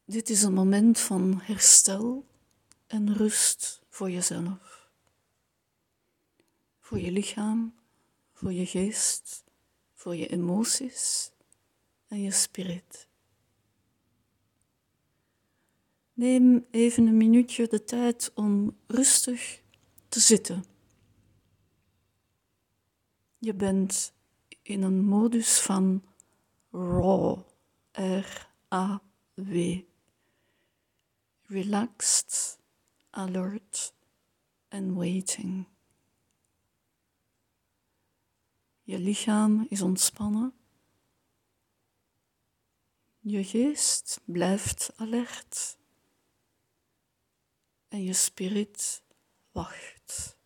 Dit is een moment van herstel en rust voor jezelf. Voor je lichaam, voor je geest, voor je emoties en je spirit. Neem even een minuutje de tijd om rustig te zitten. Je bent in een modus van RAW, R-A-W. Relaxed, alert and waiting. Je lichaam is ontspannen. Je geest blijft alert. En je spirit wacht.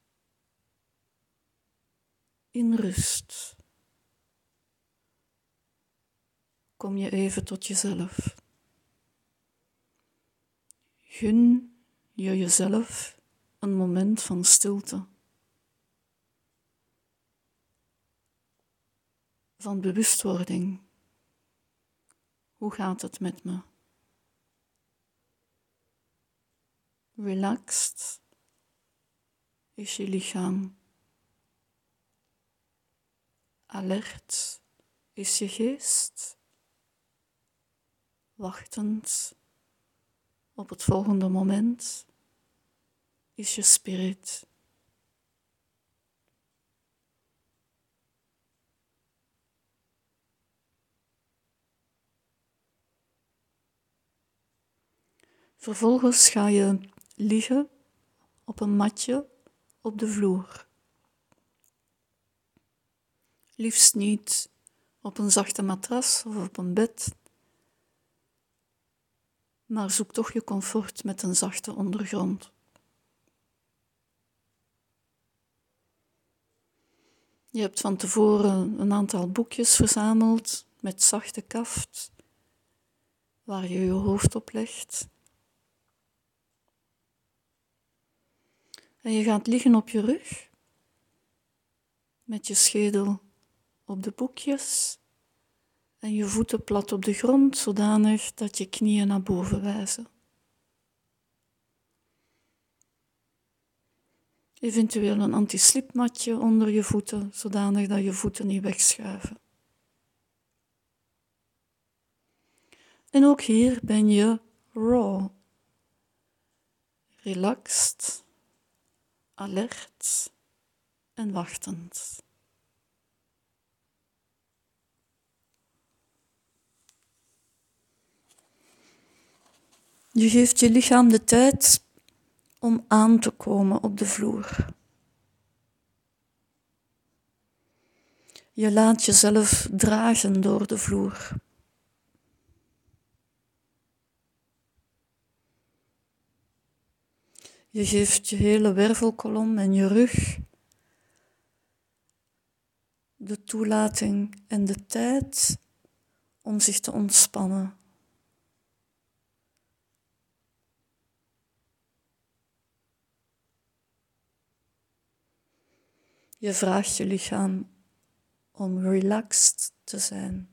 In rust. Kom je even tot jezelf. Gun je jezelf een moment van stilte. Van bewustwording. Hoe gaat het met me? Relaxed is je lichaam. Alert is je geest. Wachtend op het volgende moment is je spirit. Vervolgens ga je liggen op een matje op de vloer. Liefst niet op een zachte matras of op een bed, maar zoek toch je comfort met een zachte ondergrond. Je hebt van tevoren een aantal boekjes verzameld met zachte kaft, waar je je hoofd op legt. En je gaat liggen op je rug, met je schedel op de boekjes en je voeten plat op de grond, zodanig dat je knieën naar boven wijzen. Eventueel een anti-slipmatje onder je voeten, zodanig dat je voeten niet wegschuiven. En ook hier ben je raw, relaxed, alert en wachtend. Je geeft je lichaam de tijd om aan te komen op de vloer. Je laat jezelf dragen door de vloer. Je geeft je hele wervelkolom en je rug de toelating en de tijd om zich te ontspannen. Je vraagt je lichaam om relaxed te zijn.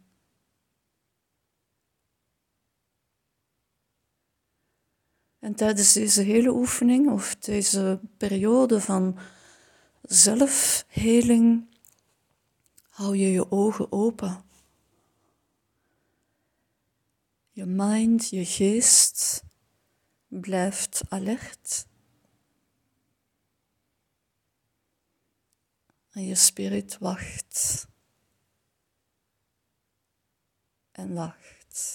En tijdens deze hele oefening of deze periode van zelfheling hou je je ogen open. Je mind, je geest blijft alert. En je spirit wacht. En wacht.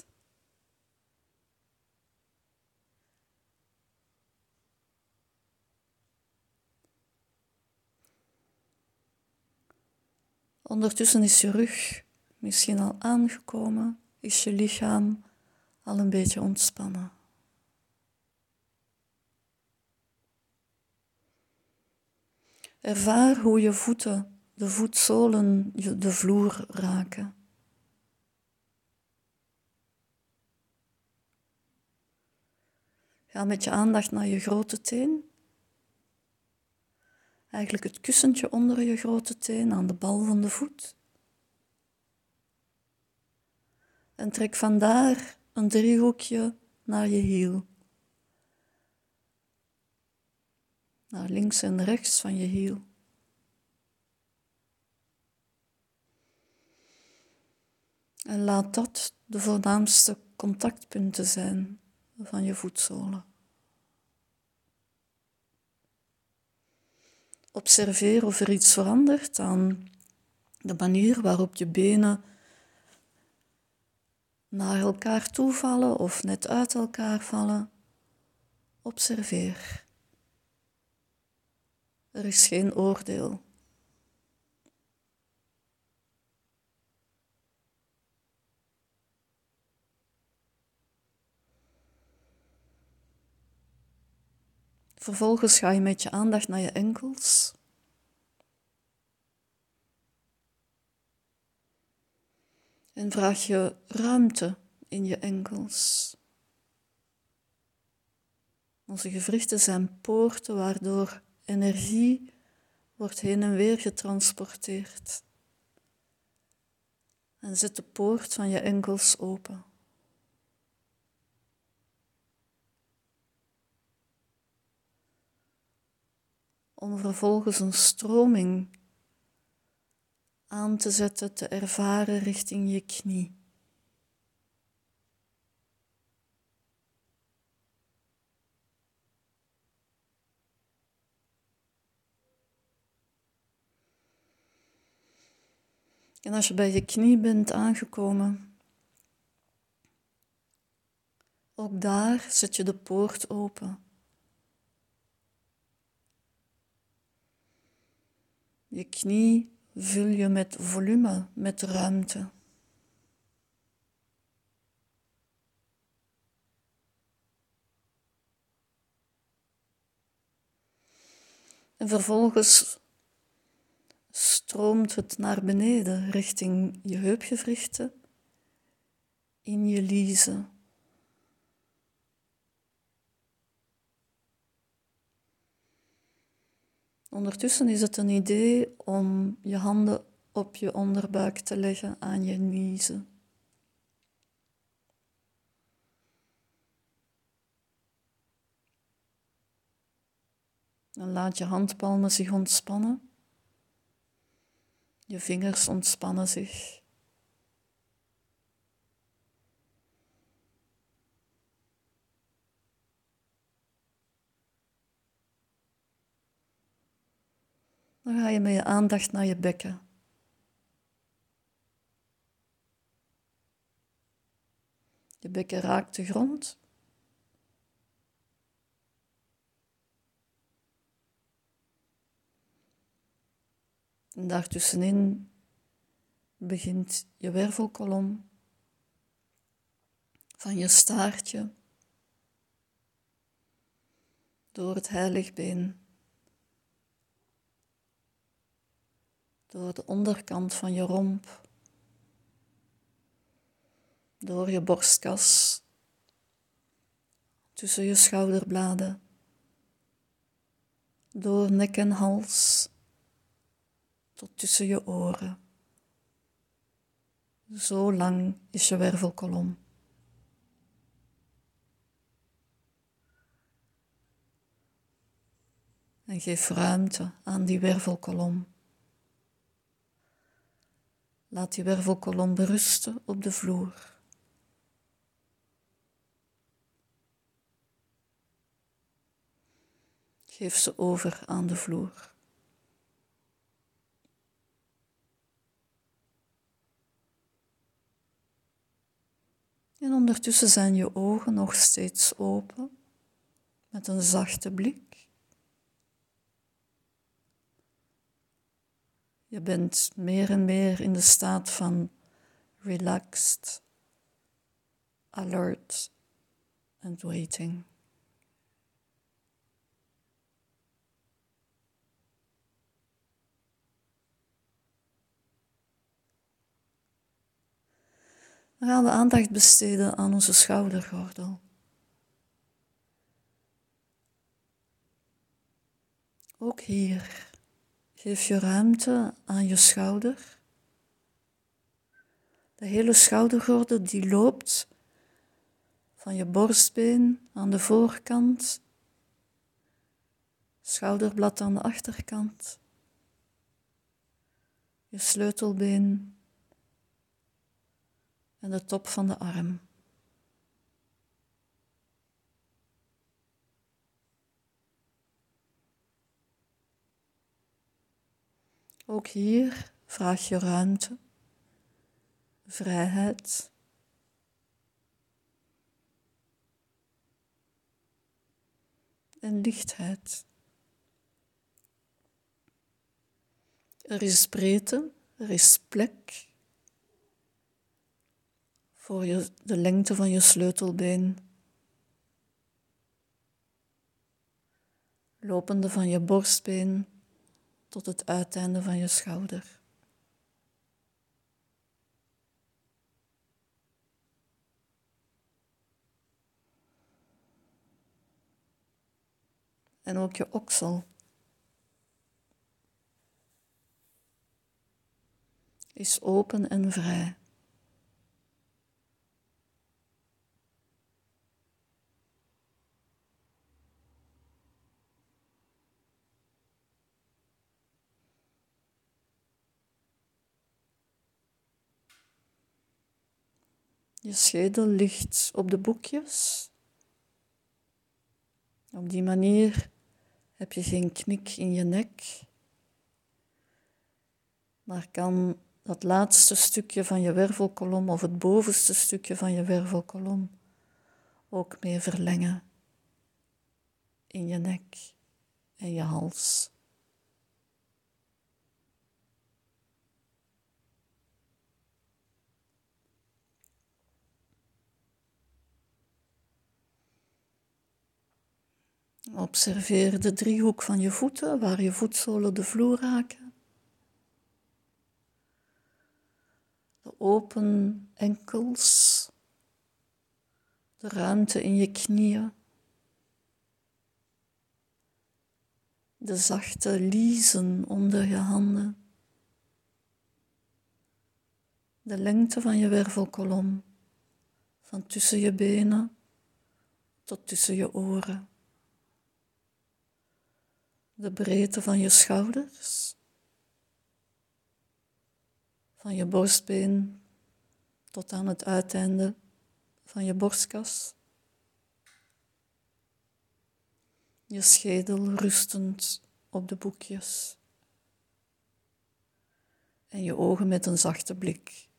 Ondertussen is je rug misschien al aangekomen, is je lichaam al een beetje ontspannen. Ervaar hoe je voeten, de voetzolen, de vloer raken. Ga met je aandacht naar je grote teen. Eigenlijk het kussentje onder je grote teen aan de bal van de voet. En trek vandaar een driehoekje naar je hiel. Naar links en rechts van je hiel. En laat dat de voornaamste contactpunten zijn van je voetzolen. Observeer of er iets verandert aan de manier waarop je benen naar elkaar toe vallen of net uit elkaar vallen. Observeer. Er is geen oordeel. Vervolgens ga je met je aandacht naar je enkels. En vraag je ruimte in je enkels. Onze gewrichten zijn poorten waardoor energie wordt heen en weer getransporteerd. En zet de poort van je enkels open. Om vervolgens een stroming aan te zetten, te ervaren richting je knie. En als je bij je knie bent aangekomen, ook daar zet je de poort open. Je knie vul je met volume, met ruimte. En vervolgens stroomt het naar beneden richting je heupgewrichten, in je liezen. Ondertussen is het een idee om je handen op je onderbuik te leggen aan je liezen. En laat je handpalmen zich ontspannen. Je vingers ontspannen zich. Dan ga je met je aandacht naar je bekken. Je bekken raakt de grond. En daartussenin begint je wervelkolom van je staartje door het heiligbeen, door de onderkant van je romp, door je borstkas, tussen je schouderbladen, door nek en hals, tot tussen je oren. Zo lang is je wervelkolom. En geef ruimte aan die wervelkolom. Laat die wervelkolom berusten op de vloer. Geef ze over aan de vloer. En ondertussen zijn je ogen nog steeds open, met een zachte blik. Je bent meer en meer in de staat van relaxed, alert and waiting. We gaan de aandacht besteden aan onze schoudergordel. Ook hier geef je ruimte aan je schouder. De hele schoudergordel die loopt van je borstbeen aan de voorkant, schouderblad aan de achterkant, je sleutelbeen en de top van de arm. Ook hier vraag je ruimte, vrijheid. En lichtheid. Er is breedte, er is plek voor de lengte van je sleutelbeen, lopende van je borstbeen tot het uiteinde van je schouder. En ook je oksel is open en vrij. Je schedel ligt op de boekjes. Op die manier heb je geen knik in je nek, maar kan dat laatste stukje van je wervelkolom of het bovenste stukje van je wervelkolom ook mee verlengen in je nek en je hals. Observeer de driehoek van je voeten, waar je voetzolen de vloer raken. De open enkels, de ruimte in je knieën, de zachte liezen onder je handen, de lengte van je wervelkolom, van tussen je benen tot tussen je oren. De breedte van je schouders, van je borstbeen tot aan het uiteinde van je borstkas. Je schedel rustend op de boekjes. En je ogen met een zachte blik.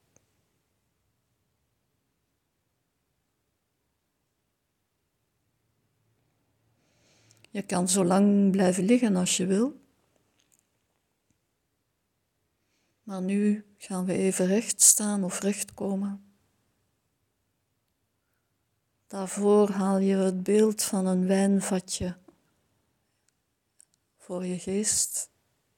Je kan zo lang blijven liggen als je wil. Maar nu gaan we even recht staan of recht komen. Daarvoor haal je het beeld van een wijnvatje voor je geest.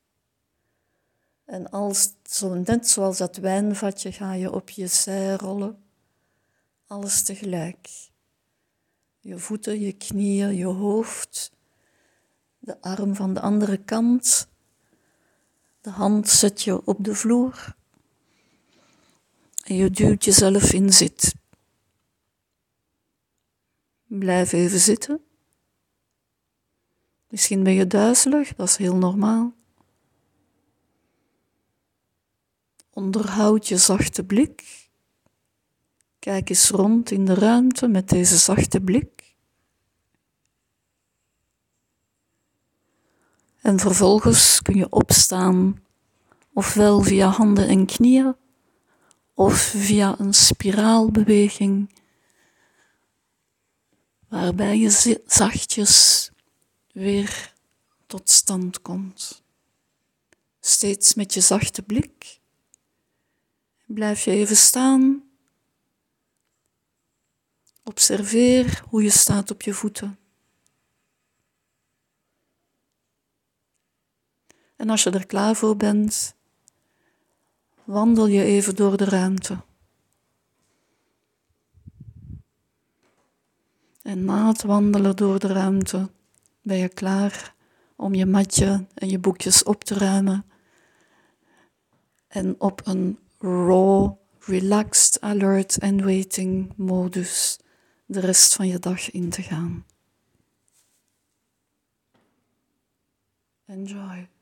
En net zoals dat wijnvatje ga je op je zij rollen. Alles tegelijk. Je voeten, je knieën, je hoofd. De arm van de andere kant. De hand zet je op de vloer. En je duwt jezelf in zit. Blijf even zitten. Misschien ben je duizelig, dat is heel normaal. Onderhoud je zachte blik. Kijk eens rond in de ruimte met deze zachte blik. En vervolgens kun je opstaan, ofwel via handen en knieën, of via een spiraalbeweging, waarbij je zachtjes weer tot stand komt. Steeds met je zachte blik. Blijf je even staan. Observeer hoe je staat op je voeten. En als je er klaar voor bent, wandel je even door de ruimte. En na het wandelen door de ruimte ben je klaar om je matje en je boekjes op te ruimen en op een raw, relaxed, alert and waiting modus de rest van je dag in te gaan. Enjoy.